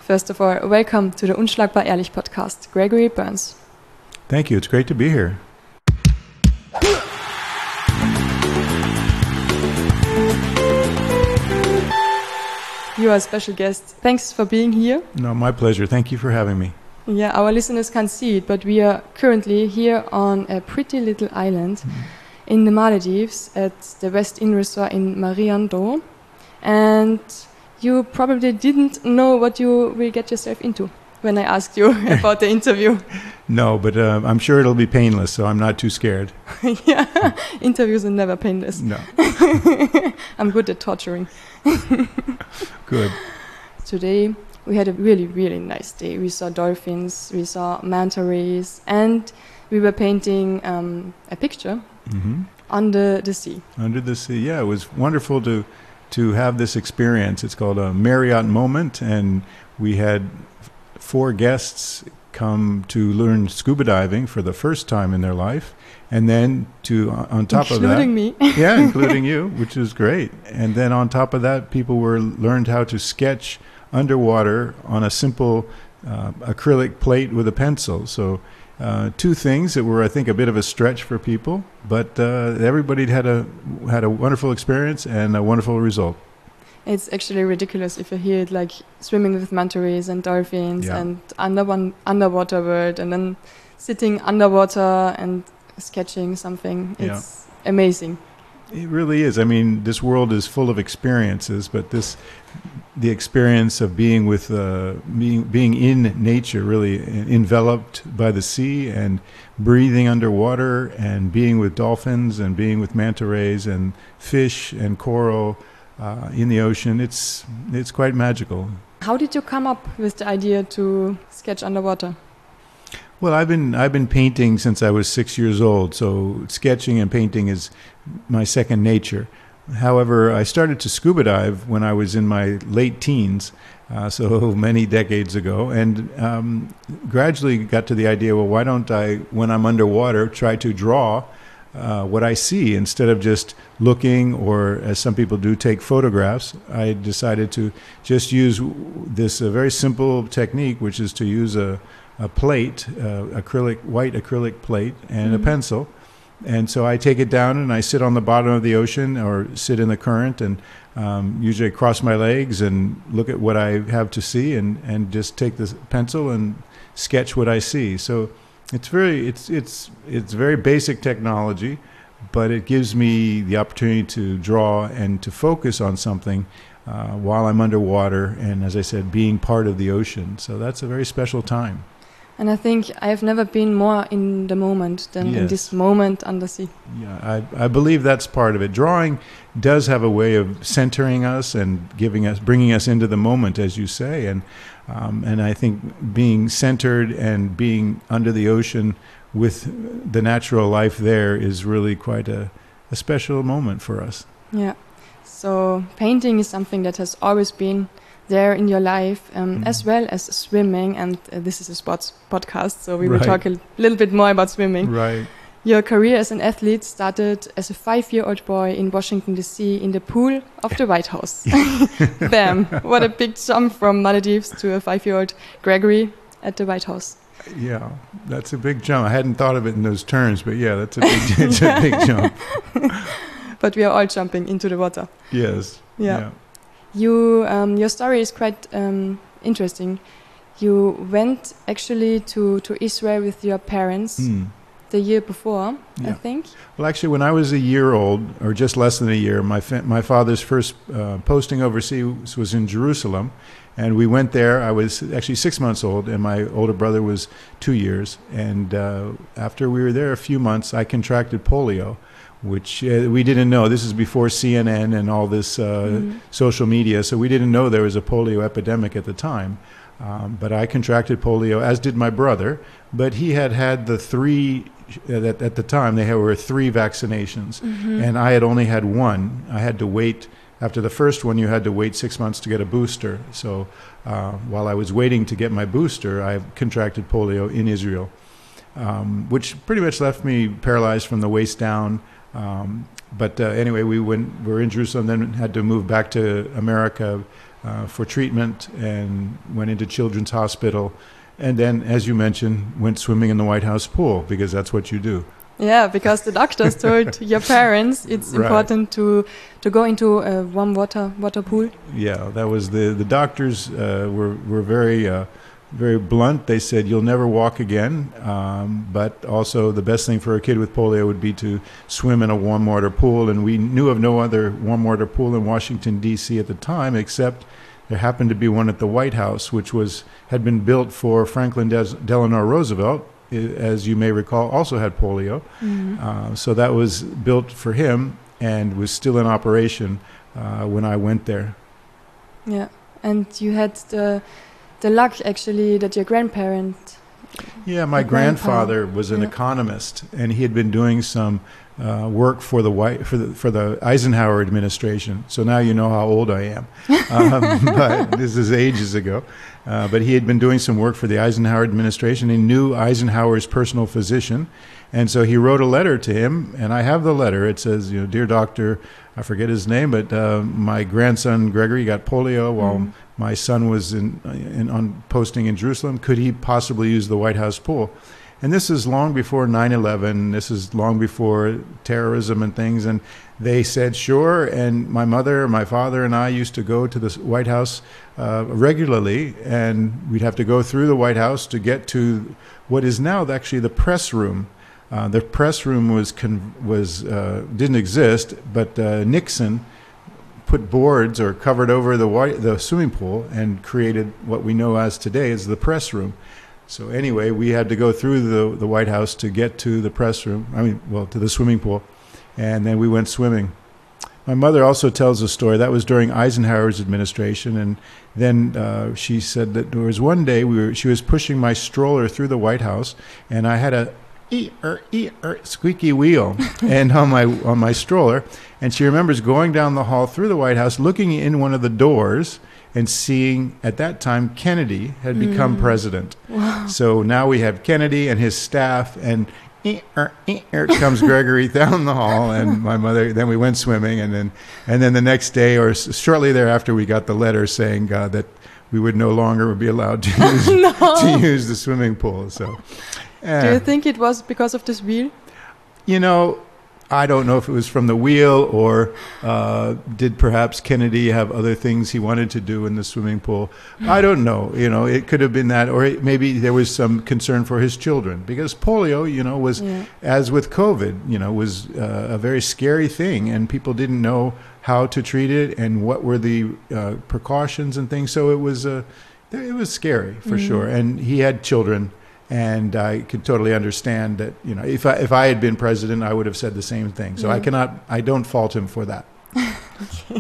First of all, welcome to the Unschlagbar Ehrlich podcast, Gregory Burns. Thank you. It's great to be here. You are a special guest. Thanks for being here. No, my pleasure. Thank you for having me. Yeah, our listeners can't see it, but we are currently here on a pretty little island in the Maldives at the West Inn Resort in Mariando. And you probably didn't know what you will get yourself into when I asked you about the interview. No, but I'm sure it'll be painless, so I'm not too scared. Yeah, interviews are never painless. No. I'm good at torturing. Good. Today we had a really, really nice day. We saw dolphins, we saw manta rays, and we were painting a picture under the sea. Under the sea, yeah. It was wonderful to have this experience. It's called a Marriott moment, and we had 4 guests come to learn scuba diving for the first time in their life, and then to on top of that, including me, yeah, including you, which is great. And then on top of that, people learned how to sketch underwater on a simple acrylic plate with a pencil. So 2 things that were, I think, a bit of a stretch for people, but everybody had a wonderful experience and a wonderful result. It's actually ridiculous if you hear it, like swimming with manta rays and dolphins and underwater world, and then sitting underwater and sketching something. It's amazing. It really is. I mean, this world is full of experiences, but the experience of being with being in nature, really enveloped by the sea and breathing underwater and being with dolphins and being with manta rays and fish and coral in the ocean, it's quite magical. How did you come up with the idea to sketch underwater? Well, I've been painting since I was 6 years old, so sketching and painting is my second nature. However, I started to scuba dive when I was in my late teens, so many decades ago, and gradually got to the idea, well, why don't I, when I'm underwater, try to draw what I see instead of just looking, or as some people do, take photographs. I decided to just use this very simple technique, which is to use a plate, white acrylic plate, and a pencil. And so I take it down and I sit on the bottom of the ocean or sit in the current, and usually cross my legs and look at what I have to see, and just take the pencil and sketch what I see. So it's very basic technology, but it gives me the opportunity to draw and to focus on something while I'm underwater, and as I said, being part of the ocean. So that's a very special time. And I think I've never been more in the moment than in this moment under sea. Yeah, I believe that's part of it. Drawing does have a way of centering us and bringing us into the moment, as you say, and I think being centered and being under the ocean with the natural life there is really quite a special moment for us. Yeah. So painting is something that has always been there in your life, as well as swimming, and this is a sports podcast, so we will talk a little bit more about swimming. Right. Your career as an athlete started as a 5-year-old boy in Washington, D.C. in the pool of the White House. Bam! What a big jump from Maldives to a 5-year-old Gregory at the White House. Yeah, that's a big jump. I hadn't thought of it in those terms, but yeah, it's a big jump. But we are all jumping into the water. Yes. Yeah. Your story is quite interesting. You went actually to Israel with your parents the year before, I think. Well, actually, when I was a year old, or just less than a year, my father's first posting overseas was in Jerusalem, and we went there. I was actually 6 months old, and my older brother was 2 years. And after we were there a few months, I contracted polio, which we didn't know. This is before CNN and all this social media, so we didn't know there was a polio epidemic at the time. But I contracted polio, as did my brother. But he had the 3, at the time, there were 3 vaccinations, and I had only had 1. I had to wait. After the first one, you had to wait 6 months to get a booster. So while I was waiting to get my booster, I contracted polio in Israel, which pretty much left me paralyzed from the waist down. But anyway, we were in Jerusalem, then had to move back to America for treatment and went into Children's Hospital. And then, as you mentioned, went swimming in the White House pool because that's what you do. Yeah, because the doctors told your parents it's important to go into a warm water pool. Yeah, that was the doctors were very blunt. They said you'll never walk again, but also the best thing for a kid with polio would be to swim in a warm water pool. And we knew of no other warm water pool in Washington D.C. at the time, except there happened to be one at the White House, which had been built for Franklin Delano Roosevelt. As you may recall, also had polio. So that was built for him and was still in operation when I went there. Yeah, and you had the luck, actually, that your grandparent... Yeah, my grandfather was an economist, and he had been doing some work for the Eisenhower administration. So now you know how old I am. But this is ages ago. But he had been doing some work for the Eisenhower administration. He knew Eisenhower's personal physician. And so he wrote a letter to him, and I have the letter. It says, "Dear doctor," I forget his name, but my grandson Gregory got polio while my son was on posting in Jerusalem. Could he possibly use the White House pool? And this is long before 9/11. This is long before terrorism and things. And they said, sure. And my mother, my father, and I used to go to the White House regularly. And we'd have to go through the White House to get to what is now actually the press room. The press room didn't exist, but Nixon put boards or covered over the swimming pool and created what we know as today as the press room. So anyway, we had to go through the White House to get to the press room. To the swimming pool, and then we went swimming. My mother also tells a story that was during Eisenhower's administration, and then she said that there was one day she was pushing my stroller through the White House, and I had a squeaky wheel and on my stroller, and she remembers going down the hall through the White House, looking in one of the doors and seeing at that time Kennedy had become president. Wow. So now we have Kennedy and his staff, and comes Gregory down the hall, and my mother. Then we went swimming, and then the next day or shortly thereafter, we got the letter saying that we would no longer be allowed to use the swimming pool. So, do you think it was because of this wheel? I don't know if it was from the wheel or did perhaps Kennedy have other things he wanted to do in the swimming pool. I don't know. It could have been that, or maybe there was some concern for his children, because polio, was, as with COVID, was a very scary thing, and people didn't know how to treat it and what were the precautions and things. So it was scary for sure. And he had children. And I could totally understand that, if I had been president, I would have said the same thing. So I don't fault him for that. Okay.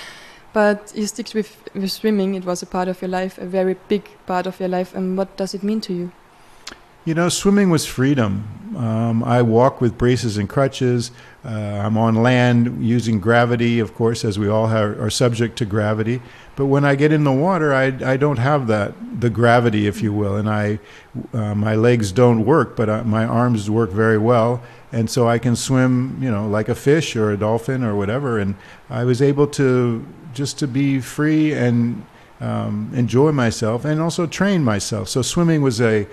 But you stick with swimming. It was a part of your life, a very big part of your life. And what does it mean to you? Swimming was freedom. I walk with braces and crutches. I'm on land using gravity, of course, as we all are subject to gravity. But when I get in the water, I don't have the gravity, if you will, and my legs don't work, but my arms work very well, and so I can swim, like a fish or a dolphin or whatever. And I was able to be free and enjoy myself, and also train myself. So swimming was a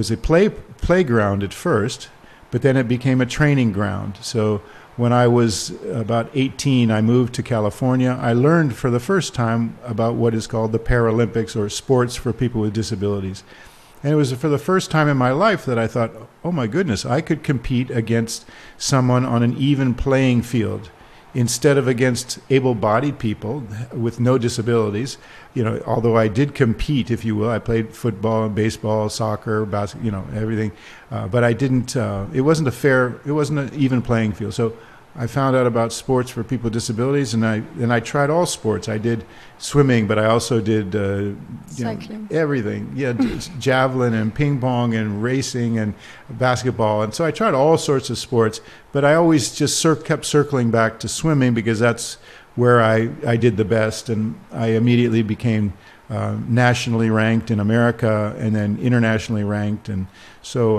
playground at first, but then it became a training ground. So when I was about 18, I moved to California. I learned for the first time about what is called the Paralympics, or sports for people with disabilities. And it was for the first time in my life that I thought, oh my goodness, I could compete against someone on an even playing field, instead of against able-bodied people with no disabilities. Although I did compete, if you will, I played football, baseball, soccer, basketball, everything. But I didn't. It wasn't an even playing field. So I found out about sports for people with disabilities, and I tried all sports. I did swimming, but I also did cycling, everything. Yeah, javelin and ping pong and racing and basketball. And so I tried all sorts of sports, but I always just kept circling back to swimming, because that's where I did the best, and I immediately became nationally ranked in America, and then internationally ranked. And so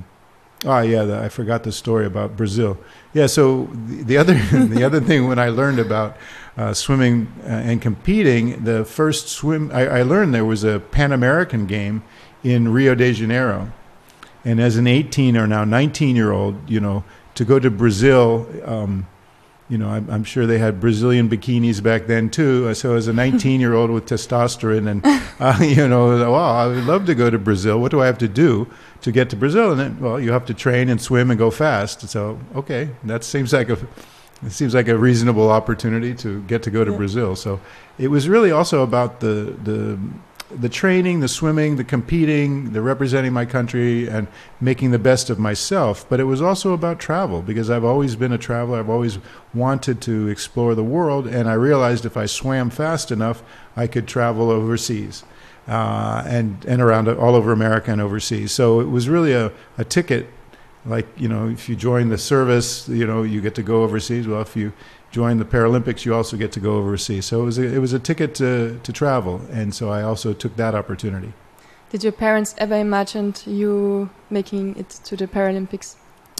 I forgot the story about Brazil. Yeah, so the other thing when I learned about swimming and competing. The first swim, I learned there was a Pan American game in Rio de Janeiro. And as an 18 or now 19-year-old, to go to Brazil, I'm sure they had Brazilian bikinis back then too. So as a 19-year-old with testosterone and, wow, I would love to go to Brazil. What do I have to do to get to Brazil? And then, well, you have to train and swim and go fast. So, okay, that seems like a reasonable opportunity to get to go to Brazil. So it was really also about the training, the swimming, the competing, the representing my country and making the best of myself. But it was also about travel because I've always been a traveler. I've always wanted to explore the world. And I realized if I swam fast enough, I could travel overseas and around all over America and overseas. So it was really a ticket. Like, if you join the service, you get to go overseas. Well, if you join the Paralympics, you also get to go overseas. So it was a ticket to travel, and so I also took that opportunity. Did your parents ever imagine you making it to the Paralympics?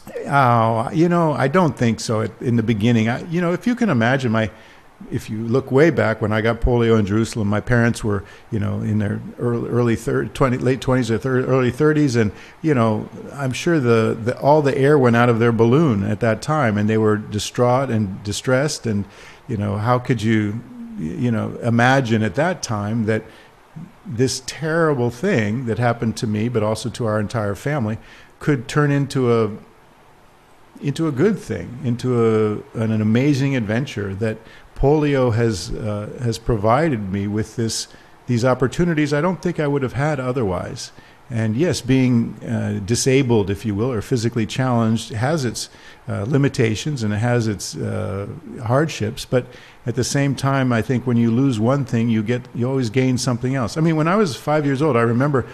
I don't think so. In the beginning, if you can imagine, if you look way back when I got polio in Jerusalem, my parents were, in their late 20s or early 30s, and I'm sure all the air went out of their balloon at that time, and they were distraught and distressed, and how could you, imagine at that time that this terrible thing that happened to me, but also to our entire family, could turn into a good thing, into an amazing adventure that polio has provided me with these opportunities I don't think I would have had otherwise. And yes, being disabled, if you will, or physically challenged has its limitations and it has its hardships. But at the same time, I think when you lose one thing, you always gain something else. I mean, when I was 5 years old, I remember,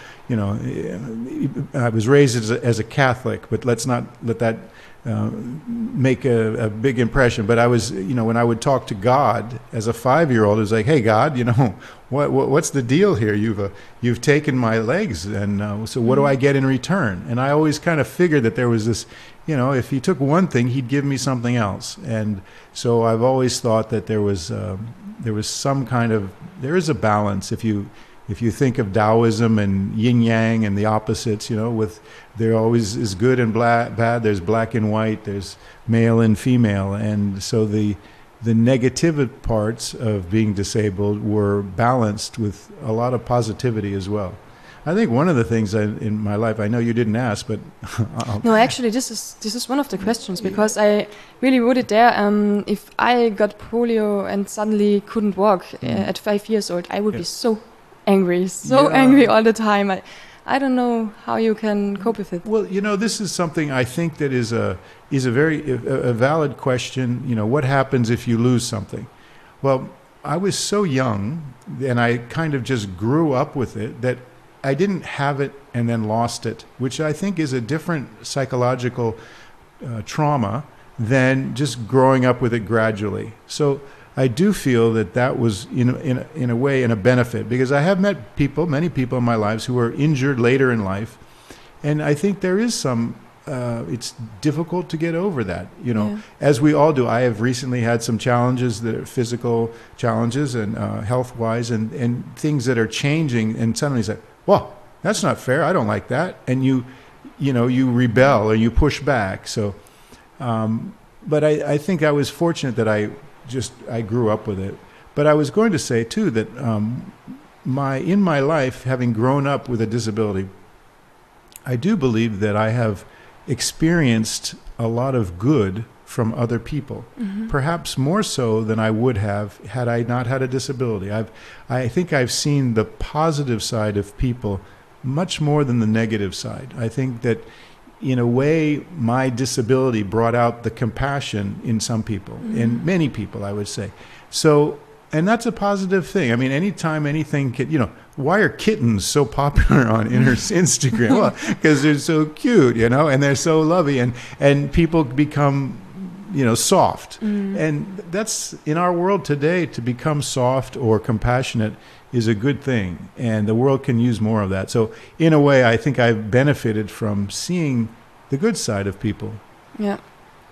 I was raised as a Catholic, but let's not let that make a big impression. But I was, when I would talk to God as a 5-year-old, it was like, hey, God, what's the deal here? You've taken my legs, and so what do I get in return? And I always kind of figured that there was this, if he took one thing, he'd give me something else. And so I've always thought that there was some kind of, there is a balance if you think of Taoism and yin yang and the opposites, there always is good and bad. There's black and white. There's male and female, and so the negative parts of being disabled were balanced with a lot of positivity as well. I think one of the things in my life, I know you didn't ask, but no, actually, this is one of the questions because I really wrote it there. If I got polio and suddenly couldn't walk at 5 years old, I would be so angry all the time. I don't know how you can cope with it. Well, this is something I think that is a very valid question. What happens if you lose something? Well, I was so young and I kind of just grew up with it that I didn't have it and then lost it, which I think is a different psychological trauma than just growing up with it gradually. So I do feel that was in a way a benefit, because I have met many people in my lives who were injured later in life, and I think there is some. It's difficult to get over that, as we all do. I have recently had some challenges, that are physical challenges and health-wise, and things that are changing, and suddenly it's like, well, that's not fair. I don't like that, and you rebel or you push back. So, but I think I was fortunate that I grew up with it. But I was going to say too that in my life, having grown up with a disability, I do believe that I have experienced a lot of good from other people, perhaps more so than I would have had I not had a disability. I think I've seen the positive side of people much more than the negative side. I think that in a way, my disability brought out the compassion in some people, in many people, I would say. So, and that's a positive thing. I mean, anytime anything why are kittens so popular on Instagram? Well, because they're so cute, and they're so lovey, and people become, soft. And that's, in our world today, to become soft or compassionate is a good thing, and the world can use more of that. So in a way, I think I've benefited from seeing the good side of people. Yeah.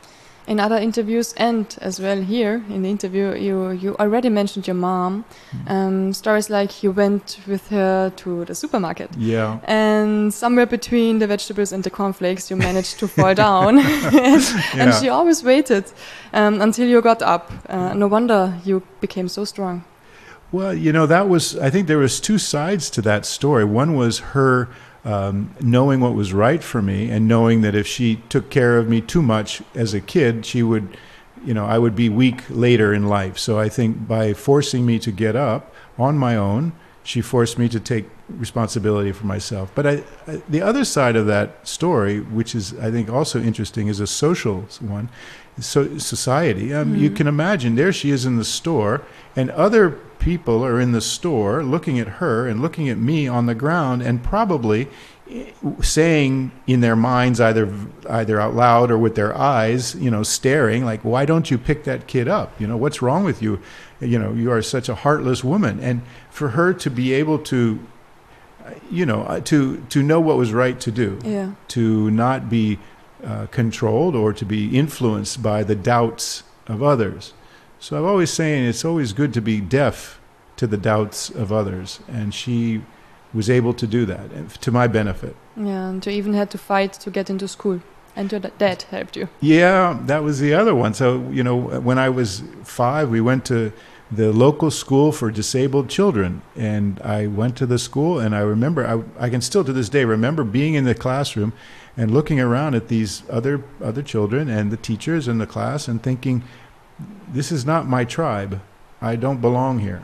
in other interviews and as well here in the interview, you already mentioned your mom. Stories like you went with her to the supermarket. Yeah. And somewhere between the vegetables and the cornflakes, you managed to fall down. And she always waited until you got up. No wonder you became so strong. Well, I think there was two sides to that story. One was her knowing what was right for me and knowing that if she took care of me too much as a kid, I would be weak later in life. So I think by forcing me to get up on my own, she forced me to take responsibility for myself. But the other side of that story, which is, I think, also interesting, is a social one. Society. You can imagine, there she is in the store, and other people are in the store looking at her and looking at me on the ground, and probably saying in their minds, either out loud or with their eyes, staring, like, why don't you pick that kid up? What's wrong with you? You are such a heartless woman. And for her to be able to, to know what was right to do, to not be controlled or to be influenced by the doubts of others. So I'm always saying it's always good to be deaf to the doubts of others, and she was able to do that to my benefit. Yeah, and you even had to fight to get into school, and your dad helped you. Yeah, that was the other one. So, when I was 5, we went to the local school for disabled children, and I went to the school, and I remember, I can still to this day remember being in the classroom and looking around at these other children and the teachers in the class and thinking, this is not my tribe. I don't belong here.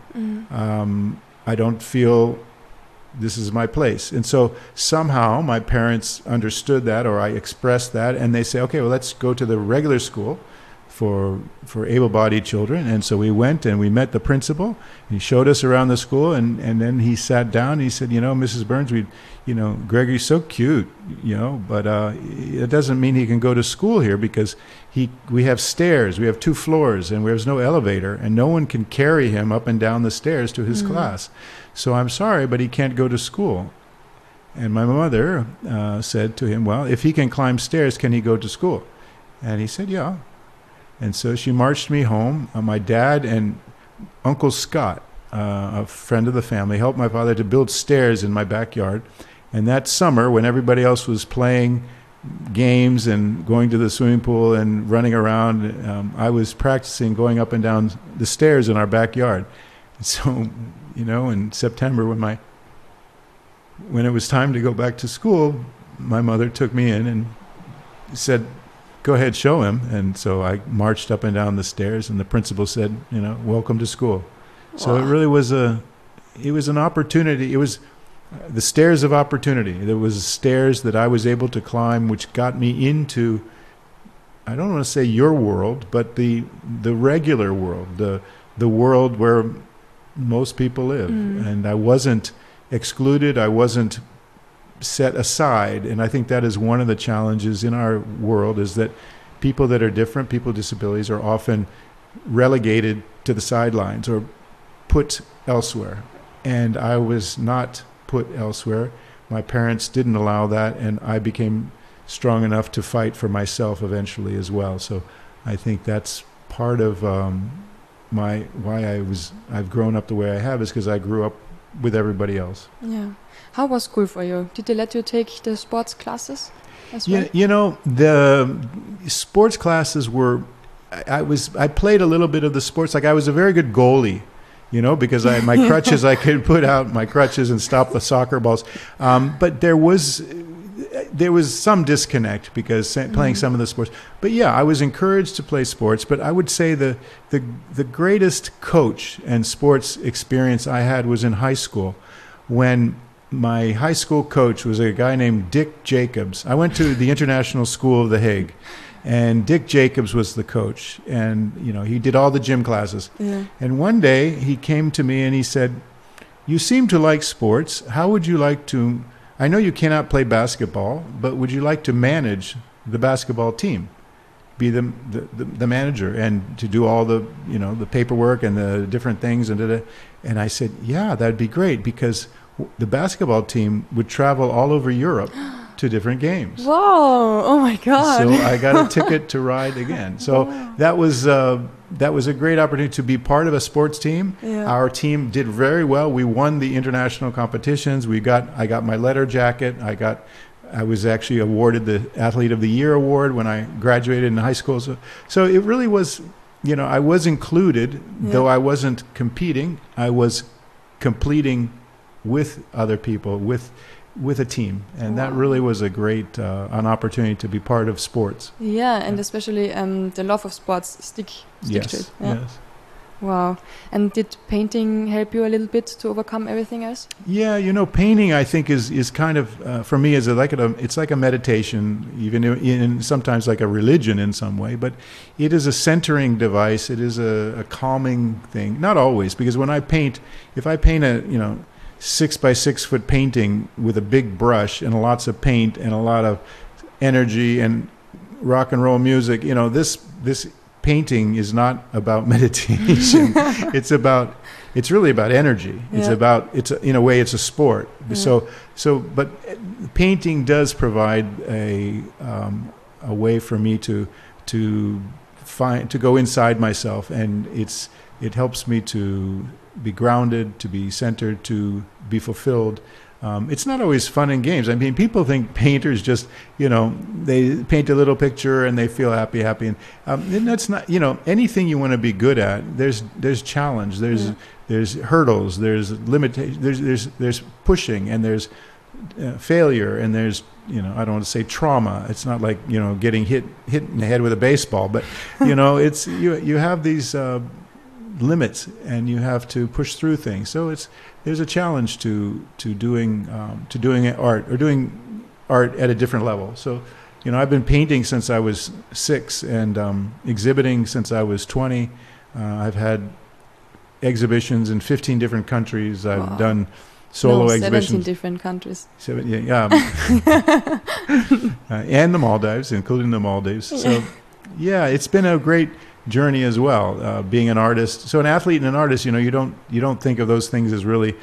I don't feel this is my place. And so somehow my parents understood that, or I expressed that, and they say, okay, well, let's go to the regular school for able-bodied children. And so we went and we met the principal. He showed us around the school, and then he sat down and he said, Mrs. Burns, Gregory's so cute, but it doesn't mean he can go to school here because we have stairs, we have 2 floors, and there's no elevator, and no one can carry him up and down the stairs to his class. So I'm sorry, but he can't go to school. And my mother said to him, well, if he can climb stairs, can he go to school? And he said, yeah. And so she marched me home. My dad and Uncle Scott, a friend of the family, helped my father to build stairs in my backyard. And that summer, when everybody else was playing games and going to the swimming pool and running around, I was practicing going up and down the stairs in our backyard. So, in September, when it was time to go back to school, my mother took me in and said, go ahead, show him. And so I marched up and down the stairs, and the principal said, welcome to school. Wow. So it really was an opportunity. It was the stairs of opportunity. There was stairs that I was able to climb, which got me into, I don't want to say your world, but the regular world, the world where most people live. And I wasn't excluded. I wasn't set aside. And I think that is one of the challenges in our world, is that people that are different, people with disabilities, are often relegated to the sidelines or put elsewhere. And I was not put elsewhere. My parents didn't allow that, and I became strong enough to fight for myself eventually as well. So I think that's part of why I've grown up the way I have, is because I grew up with everybody else. Yeah. How was school for you? Did they let you take the sports classes as well? The sports classes were, I played a little bit of the sports. Like, I was a very good goalie, because my crutches, I could put out my crutches and stop the soccer balls. But there was some disconnect because playing some of the sports. But yeah, I was encouraged to play sports. But I would say the greatest coach and sports experience I had was in high school, when my high school coach was a guy named Dick Jacobs. I went to the International School of The Hague, and Dick Jacobs was the coach, and he did all the gym classes. Yeah. And one day he came to me and he said, "You seem to like sports. How would you like to? I know you cannot play basketball, but would you like to manage the basketball team, be the manager, and to do all the the paperwork and the different things and I said, yeah, that'd be great, because the basketball team would travel all over Europe to different games. Wow! Oh my God! So I got a ticket to ride again. So that was a great opportunity to be part of a sports team. Yeah. Our team did very well. We won the international competitions. I got my letter jacket. I was actually awarded the Athlete of the Year award when I graduated in high school. So it really was, I was included, though I wasn't competing. I was completing with other people, with a team, and that really was a great an opportunity to be part of sports. Yeah, and especially the love of sports stick to it. Yeah. Yes. Wow. And did painting help you a little bit to overcome everything else? Yeah, painting I think is kind of for me it's like a meditation, even in sometimes like a religion in some way. But it is a centering device. It is a calming thing. Not always, because when I paint, if I paint a 6 by 6 foot painting with a big brush and lots of paint and a lot of energy and rock and roll music, this painting is not about meditation. It's really about energy. In a way it's a sport. Yeah. But painting does provide a way for me to go inside myself, and it helps me to be grounded, to be centered, to be fulfilled. It's not always fun and games. I mean, people think painters just, they paint a little picture and they feel happy, and that's not, anything you want to be good at. There's challenge, there's hurdles, there's limitation, there's pushing, and there's failure, and there's I don't want to say trauma. It's not like getting hit in the head with a baseball, but it's you have these limits, and you have to push through things. So there's a challenge to doing art, or doing art at a different level. So I've been painting since I was 6, and exhibiting since I was 20. I've had exhibitions in 15 different countries. I've done solo exhibitions. 17 different countries. And the Maldives, including the Maldives. So it's been a great journey as well, being an artist. So an athlete and an artist, you don't think of those things as really,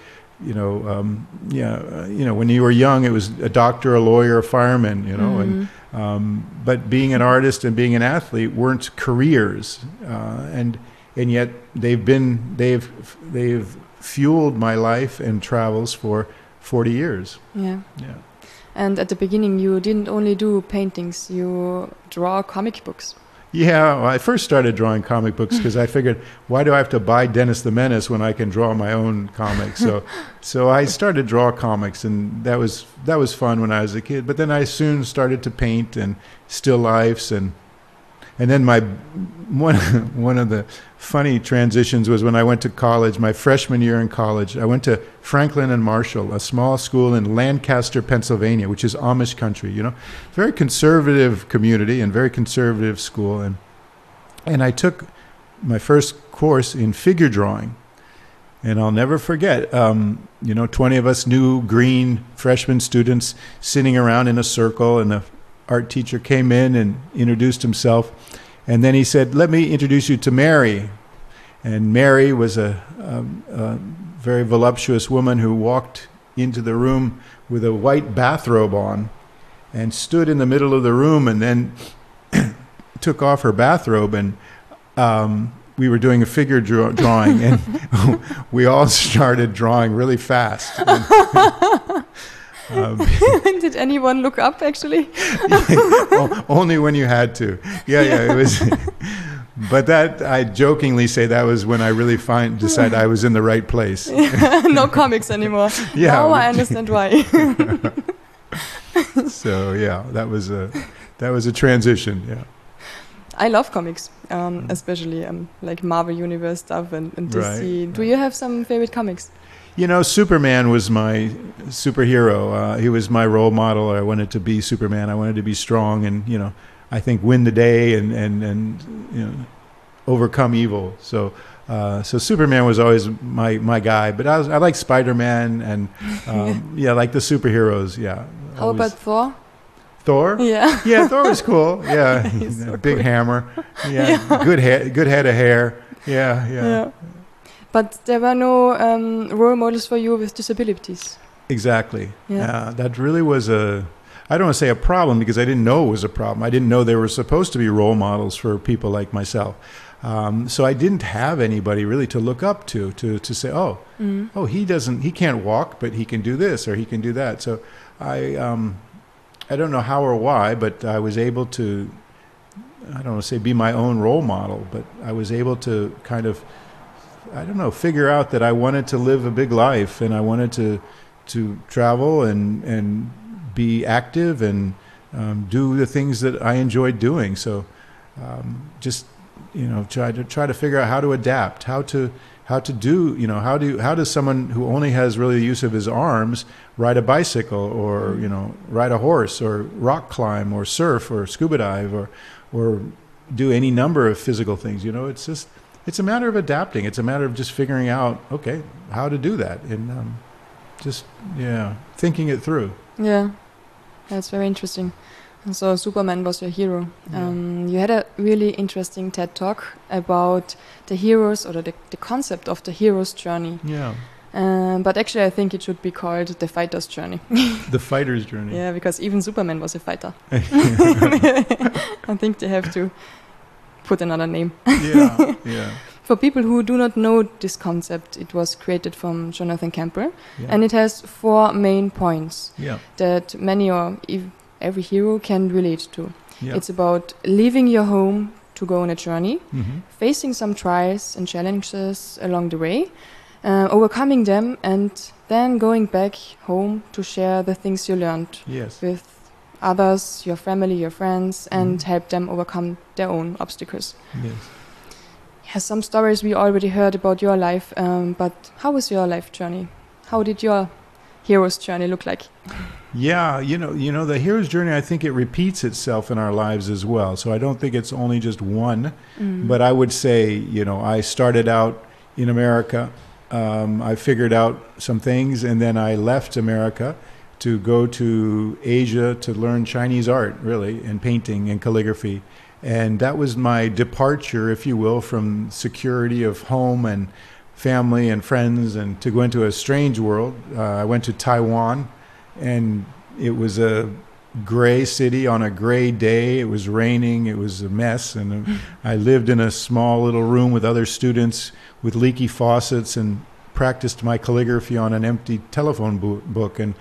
when you were young, it was a doctor, a lawyer, a fireman, but being an artist and being an athlete weren't careers, and yet they've fueled my life and travels for 40 years. Yeah. And at the beginning, you didn't only do paintings; you draw comic books. Yeah, well, I first started drawing comic books because I figured, why do I have to buy Dennis the Menace when I can draw my own comics? So I started draw comics, and that was fun when I was a kid. But then I soon started to paint and still lifes, and then one of the funny transitions was when I went to college, my freshman year in college. I went to Franklin and Marshall, a small school in Lancaster, Pennsylvania, which is Amish country, very conservative community and very conservative school. And I took my first course in figure drawing. And I'll never forget, 20 of us new green freshman students sitting around in a circle, and the art teacher came in and introduced himself. And then he said, "Let me introduce you to Mary." And Mary was a very voluptuous woman who walked into the room with a white bathrobe on and stood in the middle of the room, and then took off her bathrobe, and we were doing a figure drawing, and we all started drawing really fast. Did anyone look up, actually? Only when you had to. Yeah, it was. But that, I jokingly say, that was when I really decided I was in the right place. No comics anymore. Yeah. Now I understand why. So that was a transition. Yeah. I love comics, especially like Marvel Universe stuff and DC. Right. Do you have some favorite comics? Superman was my superhero. He was my role model. I wanted to be Superman. I wanted to be strong and, I think win the day and overcome evil. So Superman was always my guy. But I like Spider-Man and, like the superheroes. Yeah. How about Thor? Thor? Yeah. Yeah, Thor was cool. Yeah. So big cool. hammer. Yeah. Good head of hair. Yeah. But there were no role models for you with disabilities. Exactly. Yeah. That really was I don't want to say a problem because I didn't know it was a problem. I didn't know there were supposed to be role models for people like myself. So I didn't have anybody really to look up to say, oh, he can't walk, but he can do this or he can do that. So I don't know how or why, but I was able to, I don't want to say be my own role model, but I was able to kind of, I don't know, figure out that I wanted to live a big life and I wanted to travel and be active and do the things that I enjoyed doing. So just, try to figure out how to adapt, how to do, how does someone who only has really the use of his arms ride a bicycle or, ride a horse or rock climb or surf or scuba dive or do any number of physical things. It's a matter of adapting. It's a matter of just figuring out, okay, how to do that and thinking it through. Yeah, that's very interesting. And so Superman was your hero. You had a really interesting TED Talk about the heroes or the concept of the hero's journey. Yeah. But actually I think it should be called the fighter's journey. The fighter's journey. Yeah, because even Superman was a fighter. I think they have to put another name. Yeah. For people who do not know this concept, it was created from Jonathan Campbell, and it has 4 main points that many or every hero can relate to. Yeah. It's about leaving your home to go on a journey, facing some trials and challenges along the way, overcoming them, and then going back home to share the things you learned with others, your family, your friends, and help them overcome their own obstacles. Yes. Yeah, some stories we already heard about your life, but how was your life journey? How did your hero's journey look like? Yeah, the hero's journey, I think it repeats itself in our lives as well. So I don't think it's only just one, but I would say, I started out in America. I figured out some things, and then I left America to go to Asia to learn Chinese art, really, and painting and calligraphy. And that was my departure, if you will, from security of home and family and friends, and to go into a strange world. I went to Taiwan, and it was a gray city on a gray day. It was raining. It was a mess. And I lived in a small little room with other students with leaky faucets and practiced my calligraphy on an empty telephone book. And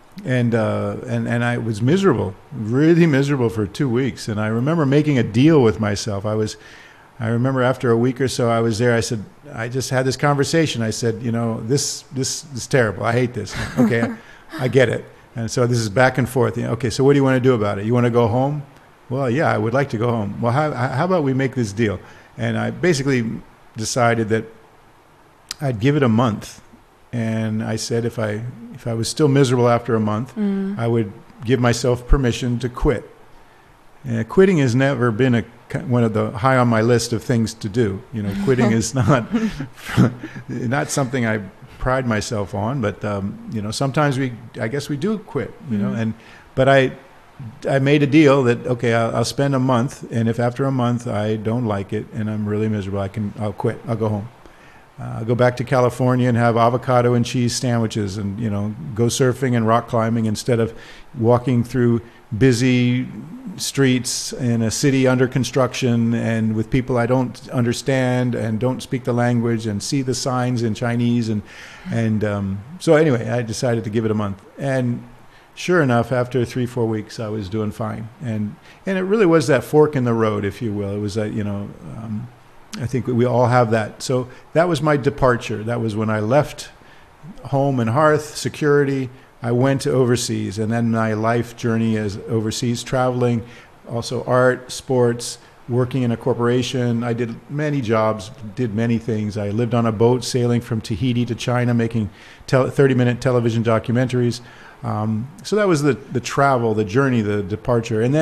I was miserable, really miserable for 2 weeks. And I remember making a deal with myself. I remember after a week or so I was there, I just had this conversation. I said, this is terrible. I hate this. Okay, I get it. And so this is back and forth. Okay, so what do you want to do about it? You want to go home? Well, yeah, I would like to go home. Well, how about we make this deal? And I basically decided that I'd give it a month. And I said if I was still miserable after a month, I would give myself permission to quit. Quitting has never been one of the high on my list of things to do. Quitting is not something I pride myself on, but sometimes I guess we do quit. But I made a deal that okay, I'll spend a month, and if after a month I don't like it and I'm really miserable, I'll quit. I'll go home. I'll go back to California and have avocado and cheese sandwiches, and go surfing and rock climbing instead of walking through busy streets in a city under construction and with people I don't understand and don't speak the language and see the signs in Chinese and so anyway, I decided to give it a month, and sure enough, after 3-4 weeks, I was doing fine, and it really was that fork in the road, if you will. It was that I think we all have that. So that was my departure. That was when I left home and hearth, security. I went to overseas, and then my life journey as overseas, traveling, also art, sports, working in a corporation. I did many jobs, did many things. I lived on a boat sailing from Tahiti to China, making 30-minute television documentaries. So that was the travel, the journey, the departure. And then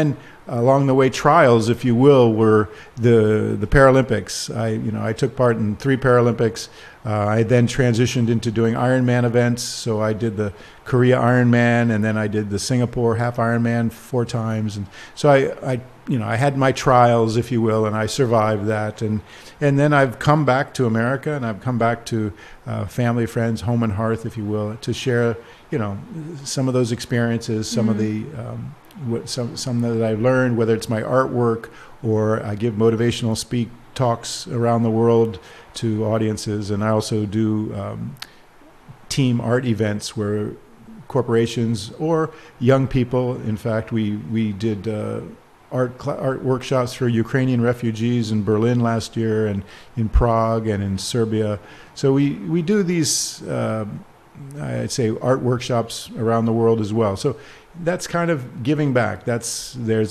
along the way trials, if you will, were the Paralympics. I took part in 3 Paralympics. I then transitioned into doing Ironman events. So I did the Korea Ironman, and then I did the Singapore half Ironman 4 times. And so I had my trials, if you will, and I survived that. And then I've come back to America, and I've come back to family, friends, home and hearth, if you will, to share, some of those experiences, some of the some that I've learned, whether it's my artwork or I give motivational talks around the world to audiences, and I also do team art events where corporations or young people, in fact, we did art workshops for Ukrainian refugees in Berlin last year, and in Prague and in Serbia. So we do these I'd say art workshops around the world as well. So that's kind of giving back. There's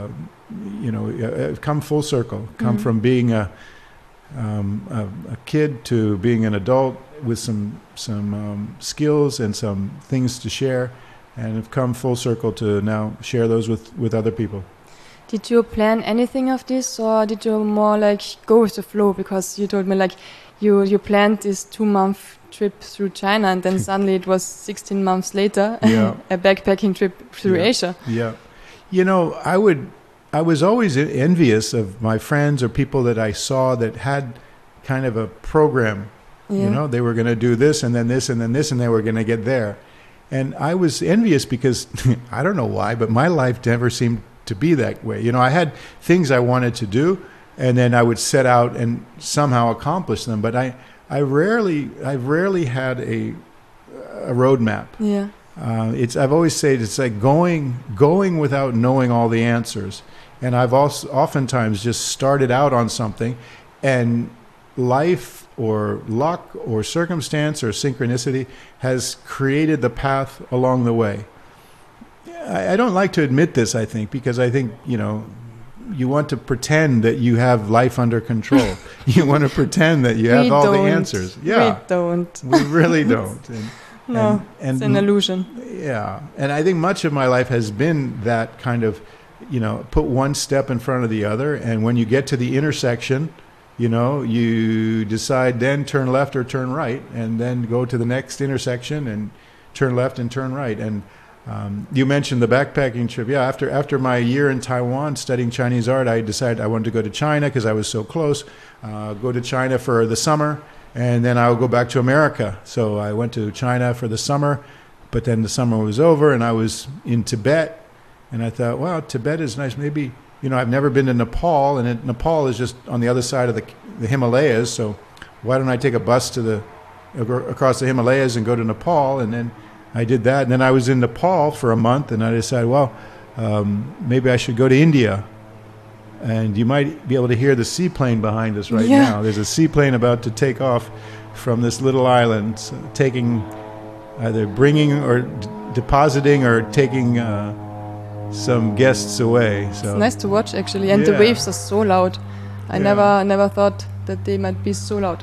come full circle, come from being a kid to being an adult with some skills and some things to share, and have come full circle to now share those with other people. Did you plan anything of this, or did you more like go with the flow? Because you told me like you planned this 2-month trip through China, and then suddenly it was 16 months later, a backpacking trip through Asia. Yeah. I was always envious of my friends or people that I saw that had kind of a program. Yeah. They were going to do this and then this and then this, and they were going to get there. And I was envious because I don't know why, but my life never seemed to be that way. I had things I wanted to do, and then I would set out and somehow accomplish them. But I've rarely had a roadmap. Yeah. I've always said it's like going without knowing all the answers. And I've also oftentimes just started out on something, and life or luck or circumstance or synchronicity has created the path along the way. I don't like to admit this, I think, because I think, you want to pretend that you have life under control. You want to pretend that you have all the answers. Yeah. We don't. We really don't. No, it's an illusion. Yeah. And I think much of my life has been that kind of, put one step in front of the other. And when you get to the intersection, you decide then turn left or turn right, and then go to the next intersection and turn left and turn right. And you mentioned the backpacking trip. Yeah, after my year in Taiwan studying Chinese art, I decided I wanted to go to China because I was so close. Go to China for the summer, and then I'll go back to America. So I went to China for the summer, but then the summer was over, and I was in Tibet, and I thought, well, Tibet is nice. Maybe, I've never been to Nepal, and Nepal is just on the other side of the Himalayas, so why don't I take a bus across the Himalayas and go to Nepal? And then I did that, and then I was in Nepal for a month, and I decided, well, maybe I should go to India. And you might be able to hear the seaplane behind us right now. There's a seaplane about to take off from this little island, either bringing or depositing or taking some guests away. So it's nice to watch, actually, and the waves are so loud. I never thought that they might be so loud.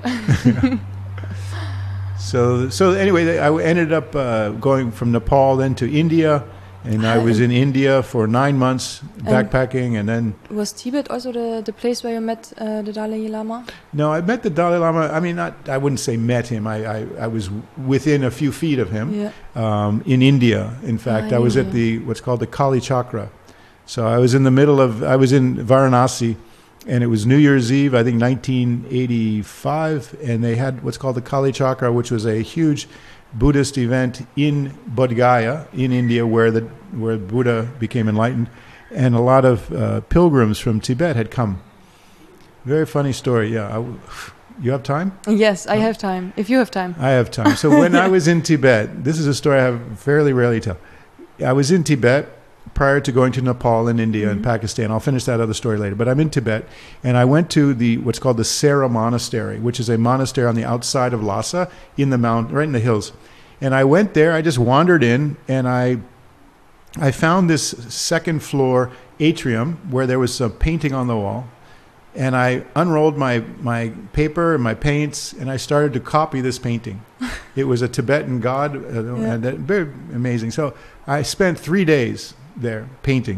So anyway, I ended up going from Nepal then to India, and I was in India for 9 months backpacking, and then... Was Tibet also the place where you met the Dalai Lama? No, I met the Dalai Lama. I mean, I wouldn't say met him. I was within a few feet of him in India. In fact, I was at what's called the Kali Chakra. So I was in Varanasi, and it was New Year's Eve, I think 1985, and they had what's called the Kali Chakra, which was a huge Buddhist event in Bodh Gaya in India, where Buddha became enlightened, and a lot of pilgrims from Tibet had come. Very funny story. Yeah, you have time? Yes, I have time. If you have time, I have time. So when I was in Tibet, this is a story I have fairly rarely tell. I was in Tibet prior to going to Nepal and India and Pakistan. I'll finish that other story later. But I'm in Tibet, and I went to what's called the Sera Monastery, which is a monastery on the outside of Lhasa, in the mountain, right in the hills. And I went there. I just wandered in, and I found this second floor atrium where there was a painting on the wall. And I unrolled my paper and my paints, and I started to copy this painting. It was a Tibetan god, and very amazing. So I spent 3 days there painting.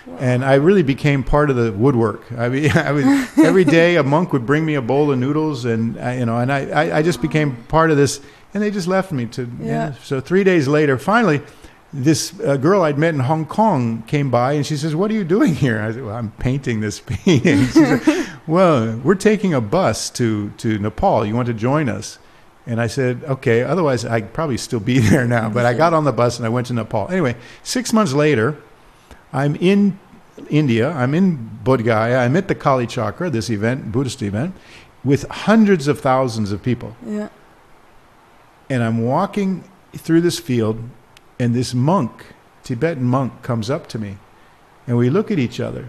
And I really became part of the woodwork. I mean, every day a monk would bring me a bowl of noodles, and I just became part of this. And they just left me to. So 3 days later, finally, this girl I'd met in Hong Kong came by, and she says, "What are you doing here?" I said, "Well, I'm painting this painting." She said, "Well, we're taking a bus to Nepal. You want to join us?" And I said, "Okay, otherwise I'd probably still be there now." But I got on the bus and I went to Nepal. Anyway, 6 months later, I'm in India. I'm in Bodh Gaya. I'm at the Kali Chakra, this event, Buddhist event, with hundreds of thousands of people. Yeah. And I'm walking through this field, and this monk, Tibetan monk, comes up to me. And we look at each other.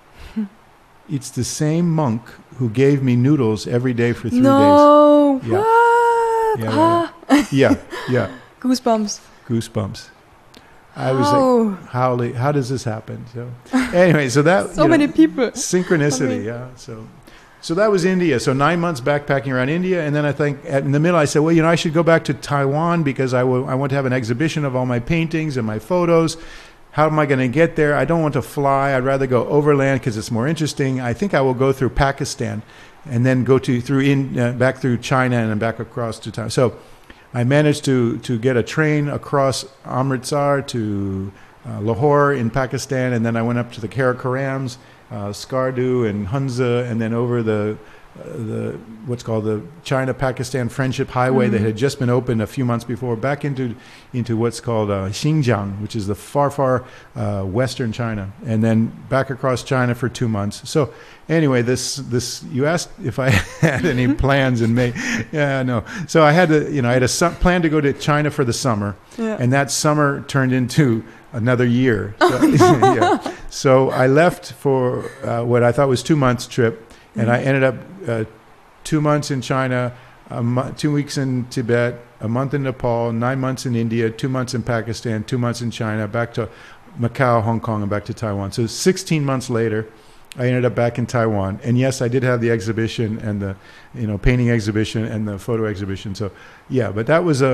It's the same monk who gave me noodles every day for 3 days. No! Yeah. What? Yeah. Goosebumps. I was like, how does this happen? So anyway, so that many people. Synchronicity, So that was India. So 9 months backpacking around India, and then I think in the middle I said, well, I should go back to Taiwan because I want to have an exhibition of all my paintings and my photos. How am I going to get there? I don't want to fly. I'd rather go overland because it's more interesting. I think I will go through Pakistan, and then go back through China and then back across to Taiwan. So I managed to get a train across Amritsar to Lahore in Pakistan, and then I went up to the Karakorams, Skardu and Hunza, and then over the what's called the China-Pakistan Friendship Highway that had just been opened a few months before, back into what's called Xinjiang, which is the far western China, and then back across China for 2 months. So anyway, this you asked if I had any plans in May. Yeah, no. So I had a plan to go to China for the summer, and that summer turned into another year. So, so I left for what I thought was 2 months trip. And I ended up 2 months in China, 2 weeks in Tibet, a month in Nepal, 9 months in India, 2 months in Pakistan, 2 months in China, back to Macau, Hong Kong, and back to Taiwan. So 16 months later, I ended up back in Taiwan. And yes, I did have the exhibition and the painting exhibition and the photo exhibition. So yeah, but that was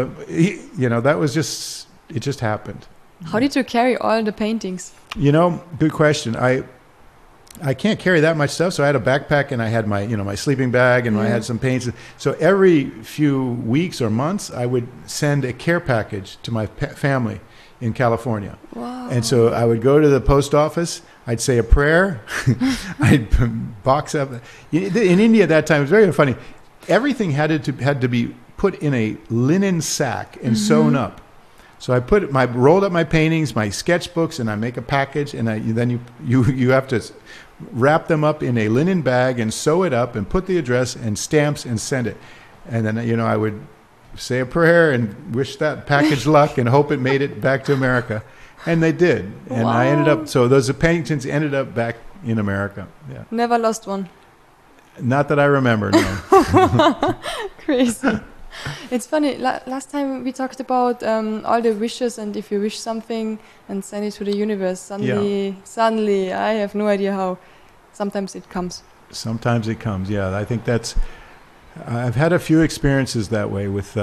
it just happened. How did you carry all the paintings? Good question. I can't carry that much stuff, so I had a backpack and I had my, my sleeping bag and I had some paints. So every few weeks or months, I would send a care package to my family in California. Wow. And so I would go to the post office, I'd say a prayer, I'd box up. In India at that time, it was very funny. Everything had to be put in a linen sack and sewn up. So I rolled up my paintings, my sketchbooks, and I make a package, and then you have to wrap them up in a linen bag and sew it up and put the address and stamps and send it. And then I would say a prayer and wish that package luck and hope it made it back to America, and they did. And I ended up those paintings ended up back in America. Yeah. Never lost one. Not that I remember. No. Crazy. It's funny, last time we talked about all the wishes, and if you wish something and send it to the universe, suddenly, I have no idea how, sometimes it comes. Sometimes it comes, yeah. I think I've had a few experiences that way with,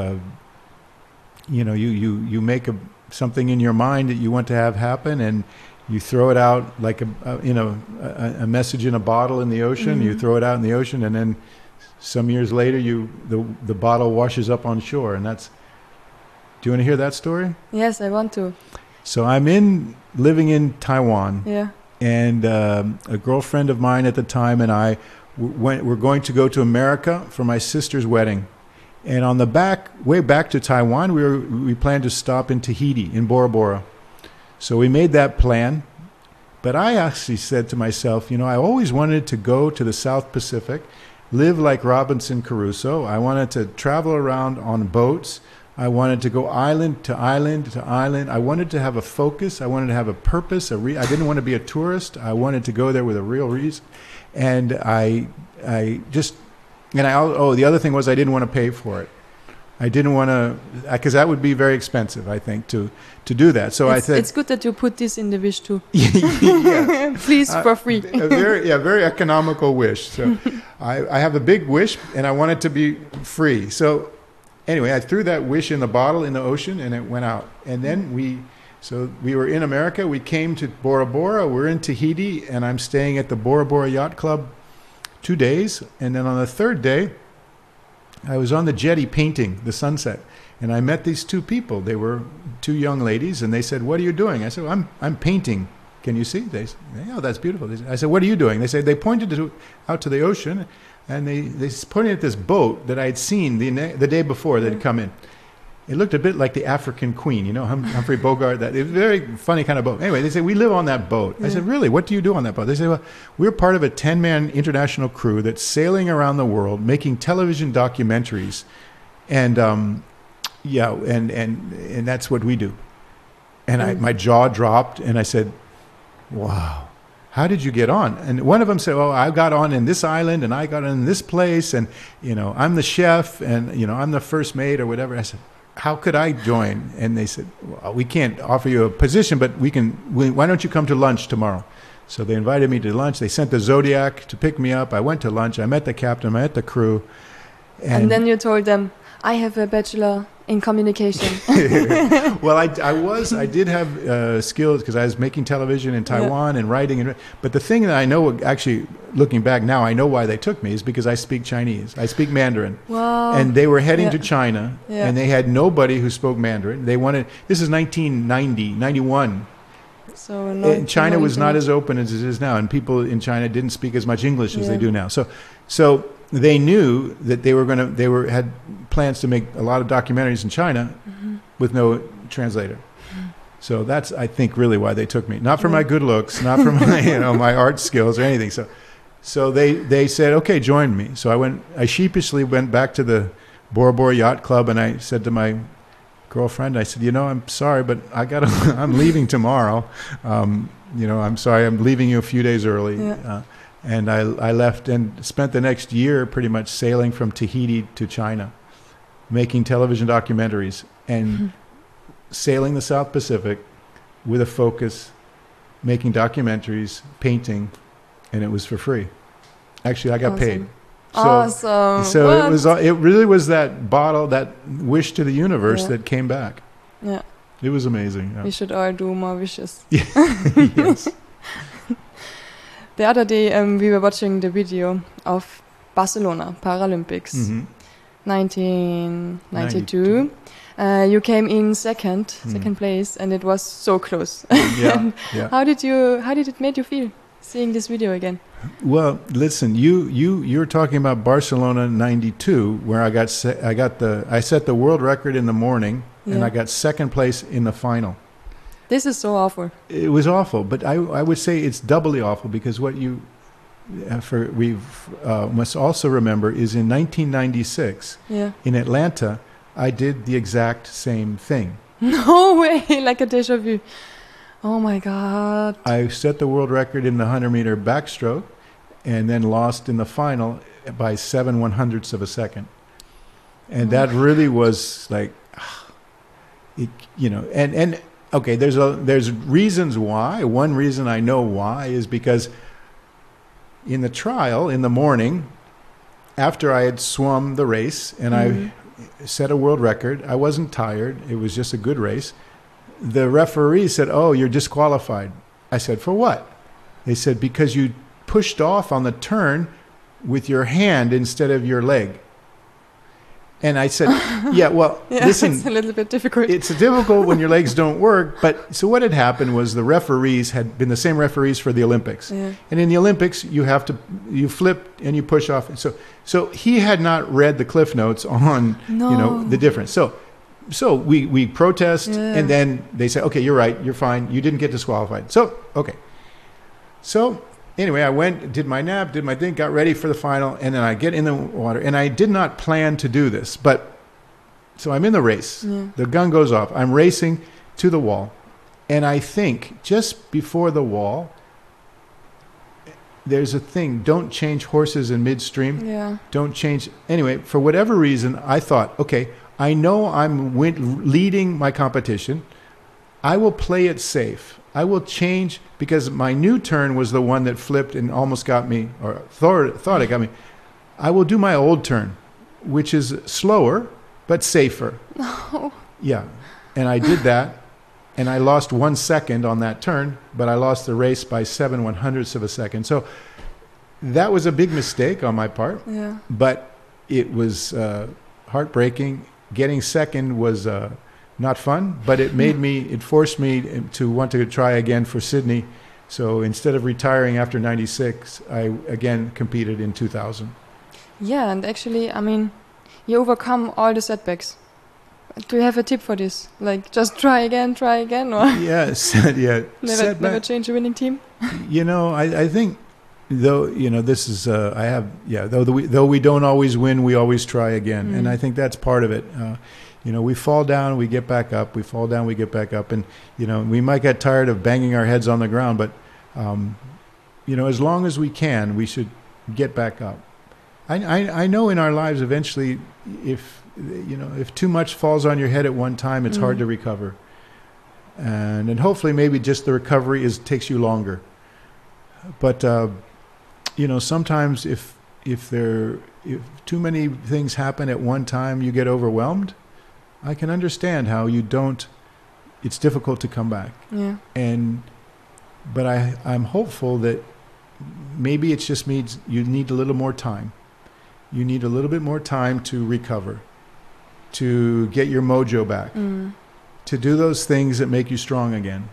you make something in your mind that you want to have happen, and you throw it out like a message in a bottle in the ocean, you throw it out in the ocean, and then some years later, the bottle washes up on shore, and that's. Do you want to hear that story? Yes, I want to. So I'm living in Taiwan, and a girlfriend of mine at the time and I were going to go to America for my sister's wedding, and on the way back to Taiwan, we planned to stop in Tahiti in Bora Bora. So we made that plan, but I actually said to myself, I always wanted to go to the South Pacific. Live like Robinson Crusoe. I wanted to travel around on boats. I wanted to go island to island to island. I wanted to have a focus. I wanted to have a purpose. I didn't want to be a tourist. I wanted to go there with a real reason. And the other thing was I didn't want to pay for it. I didn't want to, because that would be very expensive, I think, to do that. So I said, it's good that you put this in the wish too. Yeah. Please, for free. Very economical wish. So I have a big wish, and I want it to be free. So anyway, I threw that wish in the bottle in the ocean, and it went out. And then So we were in America. We came to Bora Bora. We're in Tahiti, and I'm staying at the Bora Bora Yacht Club 2 days. And then on the third day, I was on the jetty painting the sunset. And I met these two people. They were two young ladies, and they said, "What are you doing?" I said, I'm painting. Can you see? They said, "Oh, that's beautiful." I said, "What are you doing?" They said, they pointed out to the ocean, and they pointed at this boat that I had seen the day before that had come in. It looked a bit like the African Queen, you know, Humphrey Bogart. It was a very funny kind of boat. Anyway, they said, "We live on that boat." I said, "Really? What do you do on that boat?" They said, "Well, we're part of a 10-man international crew that's sailing around the world making television documentaries. And, and that's what we do." And my jaw dropped, and I said, "Wow, how did you get on?" And one of them said, "Oh, I got on in this island, and I got on in this place, and, you know, I'm the chef, and, you know, I'm the first mate," or whatever. I said, "How could I join?" And they said, "Well, we can't offer you a position, but why don't you come to lunch tomorrow?" So they invited me to lunch. They sent the Zodiac to pick me up. I went to lunch. I met the captain. I met the crew. And then you told them, "I have a bachelor in communication." Well, I did have skills because I was making television in Taiwan and writing. But the thing that I know, actually, looking back now, I know why they took me is because I speak Chinese. I speak Mandarin. Wow. And they were heading to China, Yeah. and they had nobody who spoke Mandarin. This is 1990, 91. So And China was not as open as it is now, and people in China didn't speak as much English as they do now. So they knew that they had plans to make a lot of documentaries in China with no translator. So that's, I think, really why they took me. Not for my good looks, not for my my art skills or anything. So they said, "Okay, join me." So I sheepishly went back to the Bora Bora Yacht Club, and I said to my girlfriend, I said, "I'm sorry, but I'm leaving tomorrow. I'm sorry, I'm leaving you a few days early." Yeah. And I left and spent the next year pretty much sailing from Tahiti to China, making television documentaries and sailing the South Pacific with a focus, making documentaries, painting, and it was for free. Actually, I got paid. Awesome. So it really was that wish to the universe that came back. Yeah. It was amazing. Yeah. We should all do more wishes. Yes. The other day, we were watching the video of Barcelona Paralympics, 1992. You came in second place, and it was so close. Yeah. How did it make you feel seeing this video again? Well, listen, you're talking about Barcelona '92, where I set the world record in the morning, and I got second place in the final. This is so awful. It was awful, but I would say it's doubly awful because what you must also remember is in 1996 in Atlanta, I did the exact same thing. No way, like a déjà vu. Oh my God. I set the world record in the 100-meter backstroke and then lost in the final by 7/100ths of a second. And that really was like, and okay, there's reasons why. One reason I know why is because in the trial in the morning, after I had swum the race and I set a world record, I wasn't tired. It was just a good race. The referee said, "Oh, you're disqualified." I said, "For what?" They said, "Because you pushed off on the turn with your hand instead of your leg." And I said, listen, it's a little bit difficult. It's difficult when your legs don't work. But so what had happened was the referees had been the same referees for the Olympics. Yeah. And in the Olympics, you flip and you push off. So he had not read the cliff notes on, the difference. So we protest, and then they say, "Okay, you're right, you're fine, you didn't get disqualified." So, okay. So anyway, I went, did my nap, did my thing, got ready for the final, and then I get in the water, and I did not plan to do this, but so I'm in the race. Yeah. The gun goes off. I'm racing to the wall, and I think just before the wall, there's a thing, don't change horses in midstream. Yeah. Don't change. Anyway, for whatever reason, I thought, okay, I know I'm leading my competition. I will play it safe. I will change because my new turn was the one that flipped and almost got me, or thought it got me. I will do my old turn, which is slower but safer. No. Yeah. And I did that, and I lost 1 second on that turn, but I lost the race by 7/100ths of a second. So that was a big mistake on my part, Yeah. but it was heartbreaking. Getting second was not fun, but it forced me to want to try again for Sydney. So instead of retiring after 96, I again competed in 2000. Yeah, and actually, I mean, you overcome all the setbacks. Do you have a tip for this? Like, just try again, or Yes, yeah. never change a winning team? You know, I think, though, you know, this is, though we don't always win, we always try again. And I think that's part of it. You know, we fall down, we get back up. We fall down, we get back up. And, you know, we might get tired of banging our heads on the ground, but, you know, as long as we can, we should get back up. I know in our lives eventually, if too much falls on your head at one time, it's hard to recover. And hopefully maybe just the recovery takes you longer. But, you know, sometimes if too many things happen at one time, you get overwhelmed. I can understand how it's difficult to come back. Yeah. But I'm hopeful that maybe it just means you need a little more time. You need a little bit more time to recover, to get your mojo back, to do those things that make you strong again,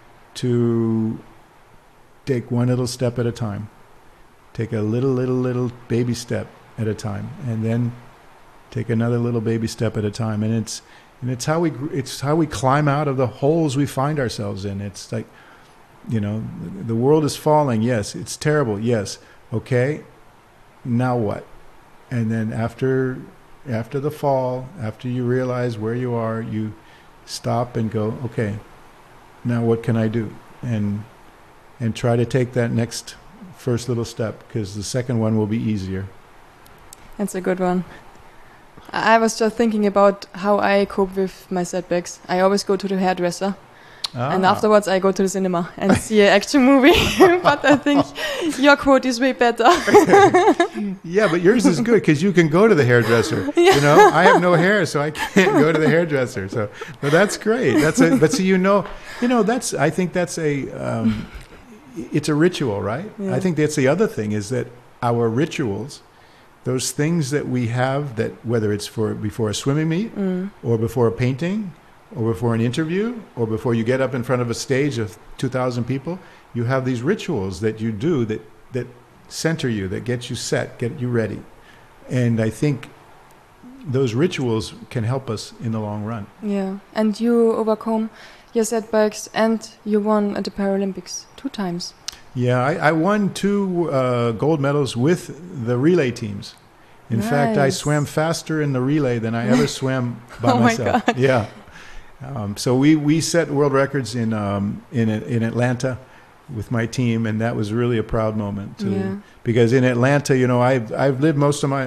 to take one little step at a time. Take a little baby step at a time, and then take another little baby step at a time. And it's how we climb out of the holes we find ourselves in. It's like, you know, the world is falling. Yes, it's terrible. Yes. Okay. Now what? And then after the fall, after you realize where you are, you stop and go, okay, now what can I do? And try to take that next first little step, because the second one will be easier. That's a good one. I was just thinking about how I cope with my setbacks. I always go to the hairdresser. And afterwards I go to the cinema and see an action movie. But I think your quote is way better. Yeah, but yours is good because you can go to the hairdresser. Yeah. You know, I have no hair, so I can't go to the hairdresser. So that's great. But see, I think that's it's a ritual, right? Yeah. I think that's the other thing, is that our rituals, those things that we have, that whether it's before a swimming meet or before a painting, or before an interview, or before you get up in front of a stage of 2,000 people, you have these rituals that you do that center you, that get you set, get you ready. And I think those rituals can help us in the long run. Yeah, and you overcome your setbacks, and you won at the Paralympics 2 times. Yeah, I won 2 gold medals with the relay teams. In fact, I swam faster in the relay than I ever swam by myself. My God. Yeah. So we set world records in Atlanta with my team, and that was really a proud moment too. Yeah. Because in Atlanta, you know, I've lived most of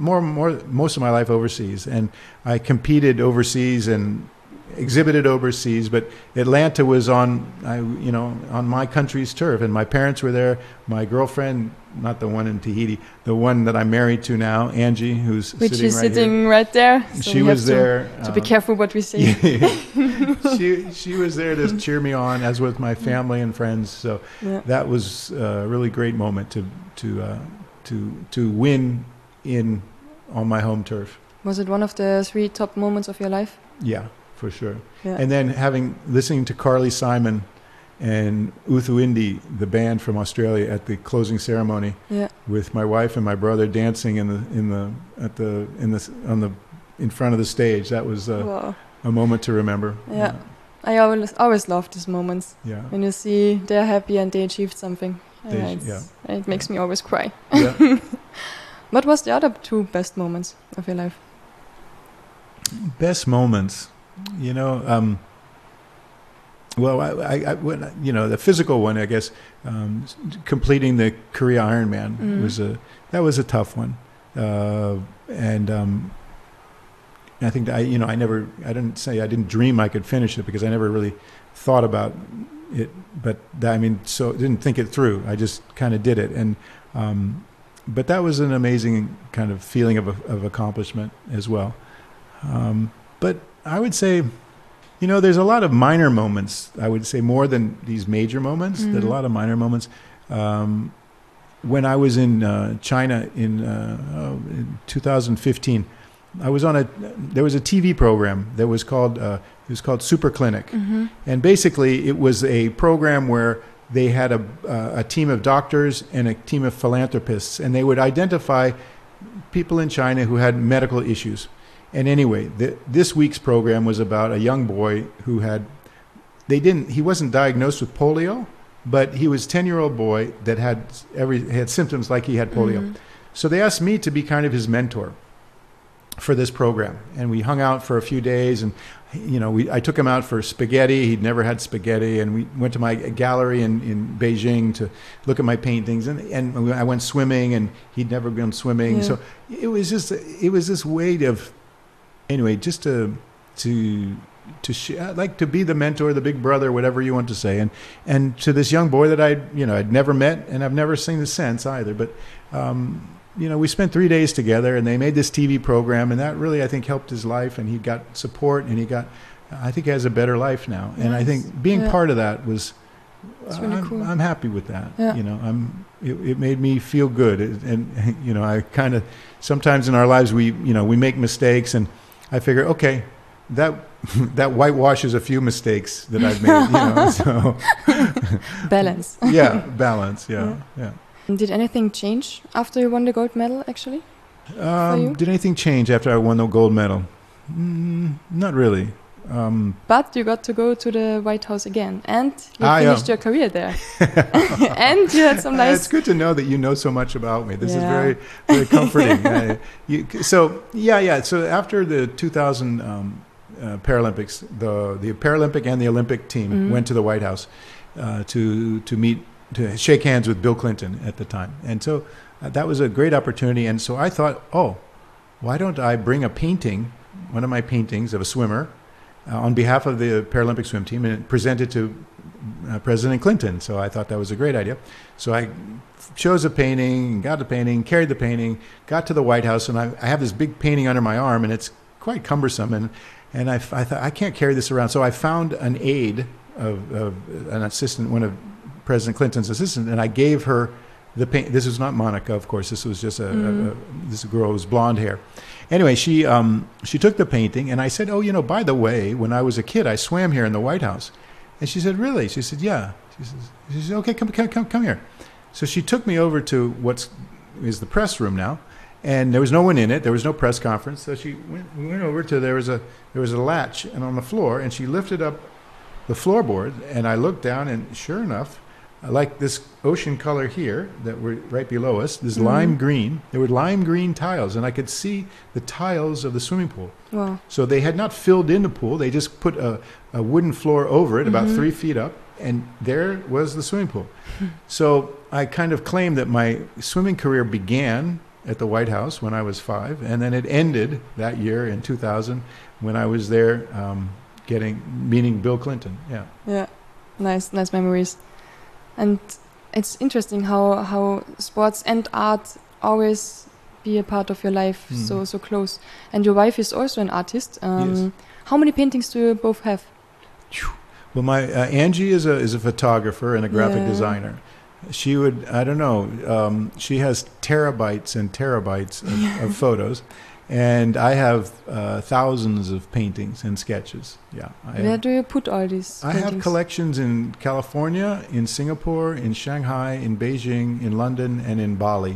my life overseas, and I competed overseas and exhibited overseas, but Atlanta was on my country's turf, and my parents were there. My girlfriend, not the one in Tahiti, the one that I'm married to now, Angie, who's sitting right there. So she was there. To be careful what we say. She was there to cheer me on, as with my family and friends. So that was a really great moment to win on my home turf. Was it one of the 3 top moments of your life? Yeah. For sure. Yeah. And then listening to Carly Simon and Uthu Indi, the band from Australia, at the closing ceremony, with my wife and my brother dancing in front of the stage. That was a moment to remember. Yeah. I always love these moments. Yeah. When you see they're happy and they achieved something. It makes me always cry. Yeah. What was the other 2 best moments of your life? Best moments. You know, well, I the physical one, I guess, completing the Korea Ironman was a tough one, and I think I didn't dream I could finish it, because I never really thought about it, but didn't think it through. I just kind of did it, and but that was an amazing kind of feeling of accomplishment as well. But I would say You know, there's a lot of minor moments, I would say, more than these major moments. There's a lot of minor moments. When I was in China in 2015, there was a TV program that was called Super Clinic. And basically it was a program where they had a team of doctors and a team of philanthropists, and they would identify people in China who had medical issues. And anyway, this week's program was about a young boy who he wasn't diagnosed with polio, but he was a 10-year-old boy that had symptoms like he had polio. So they asked me to be kind of his mentor for this program. And we hung out for a few days, and I took him out for spaghetti. He'd never had spaghetti, and we went to my gallery in Beijing to look at my paintings, and I went swimming, and he'd never been swimming. Yeah. So it was this way of, anyway, just to like to be the mentor, the big brother, whatever you want to say, and to this young boy that I'd never met, and I've never seen since either. But we spent 3 days together, and they made this TV program, and that really, I think, helped his life, and he got support, and I think he has a better life now. Yes. And I think being part of that was, really cool. I'm happy with that. Yeah. It made me feel good, and I kind of, sometimes in our lives we make mistakes, and I figure, okay, that whitewashes a few mistakes that I've made. So balance. Yeah, balance. Yeah. Did anything change after you won the gold medal, actually? For you? Did anything change after I won the gold medal? Not really. But you got to go to the White House again, and you finished your career there. And you had some nice... It's good to know that you know so much about me. This is very, very comforting. So after the 2000 Paralympics, the Paralympic and the Olympic team went to the White House to shake hands with Bill Clinton at the time. And so that was a great opportunity. And so I thought, why don't I bring a painting, one of my paintings of a swimmer, on behalf of the Paralympic swim team, and present it to President Clinton. So I thought that was a great idea. So I chose a painting, got the painting, carried the painting, got to the White House, and I have this big painting under my arm, and it's quite cumbersome, and I thought, I can't carry this around. So I found an aide of an assistant, one of President Clinton's assistant, and I gave her the paint. This was not Monica, of course. This was just this girl with blonde hair. Anyway, she took the painting, and I said, by the way, when I was a kid, I swam here in the White House. And she said, really? She said, yeah. She said, okay, come here. So she took me over to what is the press room now, and there was no one in it. There was no press conference. So we went over to there was a latch and on the floor, and she lifted up the floorboard, and I looked down, and sure enough, like this ocean color here that were right below us, this lime green. There were lime green tiles, and I could see the tiles of the swimming pool. Wow. So they had not filled in the pool. They just put a wooden floor over it, about 3 feet up, and there was the swimming pool. So I kind of claimed that my swimming career began at the White House when I was 5, and then it ended that year in 2000 when I was there meeting Bill Clinton. Yeah. Yeah. Nice memories. And it's interesting how sports and art always be a part of your life, so close. And your wife is also an artist. Yes. How many paintings do you both have? Well, my Angie is a photographer and a graphic designer. She would, I don't know, she has terabytes and terabytes of photos. And I have thousands of paintings and sketches. Yeah. Where do you put all these paintings? I have collections in California, in Singapore, in Shanghai, in Beijing, in London, and in Bali.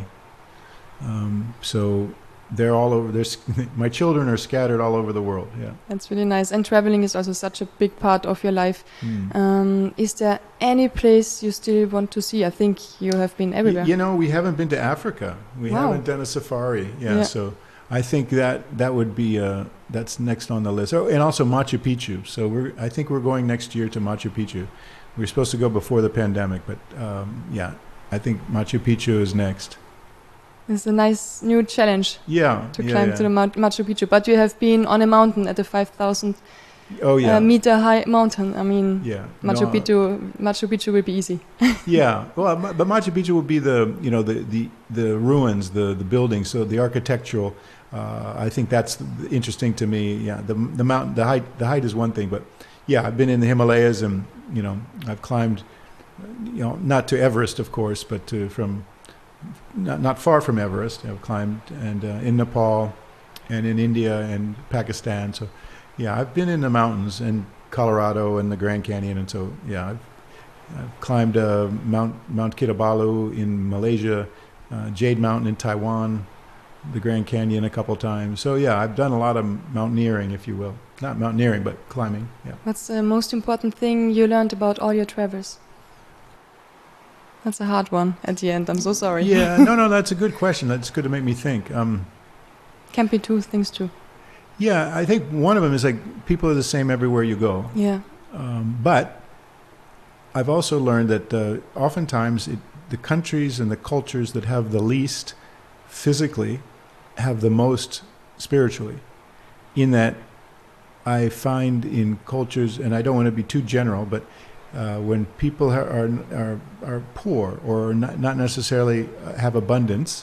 So they're all over. My children are scattered all over the world. Yeah. That's really nice. And traveling is also such a big part of your life. Is there any place you still want to see? I think you have been everywhere. We haven't been to Africa. We haven't done a safari. Yeah. So I think that would be that's next on the list. Oh, and also Machu Picchu. So I think we're going next year to Machu Picchu. We were supposed to go before the pandemic, but I think Machu Picchu is next. It's a nice new challenge. Yeah, to climb to the Machu Picchu. But you have been on a mountain at the 5,000 meter high mountain. I mean, Machu Picchu will be easy. Yeah, well, but Machu Picchu will be the ruins, the buildings, so the architectural. I think that's interesting to me. Yeah, the mountain, the height is one thing, but yeah, I've been in the Himalayas, and I've climbed, not to Everest, of course, but from not far from Everest. I've climbed and in Nepal, and in India and Pakistan. So, yeah, I've been in the mountains and Colorado and the Grand Canyon, and so yeah, I've climbed Mount Kinabalu in Malaysia, Jade Mountain in Taiwan, the Grand Canyon a couple times. So yeah, I've done a lot of mountaineering, if you will. Not mountaineering, but climbing. Yeah. What's the most important thing you learned about all your travels? That's a hard one at the end. I'm so sorry. Yeah, no, that's a good question. That's good to make me think. Can be two things too. Yeah, I think one of them is like people are the same everywhere you go. Yeah. But I've also learned that oftentimes the countries and the cultures that have the least physically have the most spiritually. In that, I find in cultures, and I don't want to be too general, but when people are poor or not necessarily have abundance,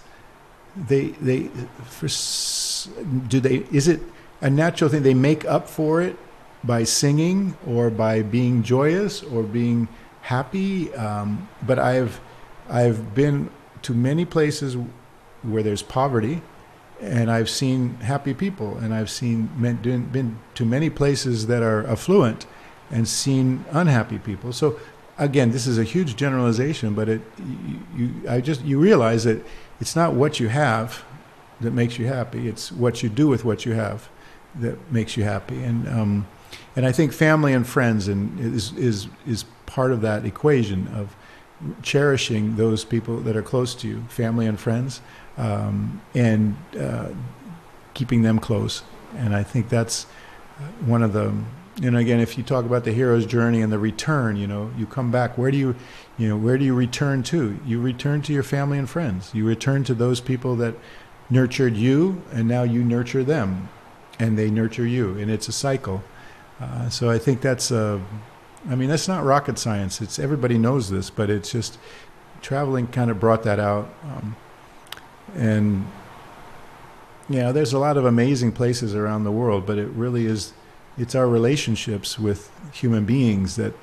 is it a natural thing? They make up for it by singing or by being joyous or being happy. But I've been to many places where there's poverty, and I've seen happy people, and I've been to many places that are affluent and seen unhappy people. So again, this is a huge generalization, but you realize that it's not what you have that makes you happy. It's what you do with what you have that makes you happy. And I think family and friends is part of that equation of cherishing those people that are close to you, family and friends, and keeping them close. And I think that's one of the, again, if you talk about the hero's journey and the return, you come back, where do you return to? You return to your family and friends. You return to those people that nurtured you, and now you nurture them, and they nurture you, and it's a cycle. So I think that's that's not rocket science. It's everybody knows this, but it's just traveling kind of brought that out. And there's a lot of amazing places around the world, but it really is. It's our relationships with human beings that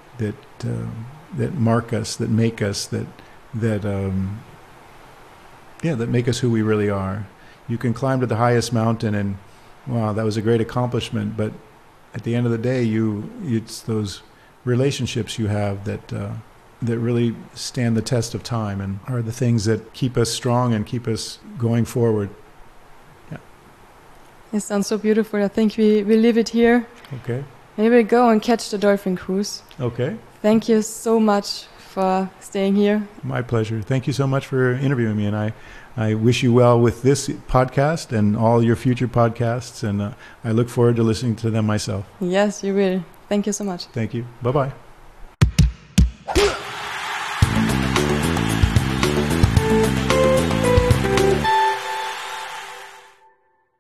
mark us, that make us, that make us who we really are. You can climb to the highest mountain, and wow, that was a great accomplishment. But at the end of the day, it's those relationships you have that really stand the test of time and are the things that keep us strong and keep us going forward. It sounds so beautiful. I think we leave it here. Okay. Maybe we'll go and catch the dolphin cruise. Okay. Thank you so much for staying here. My pleasure. Thank you so much for interviewing me, and I wish you well with this podcast and all your future podcasts, and I look forward to listening to them myself. Yes, you will. Thank you so much. Thank you. Bye-bye.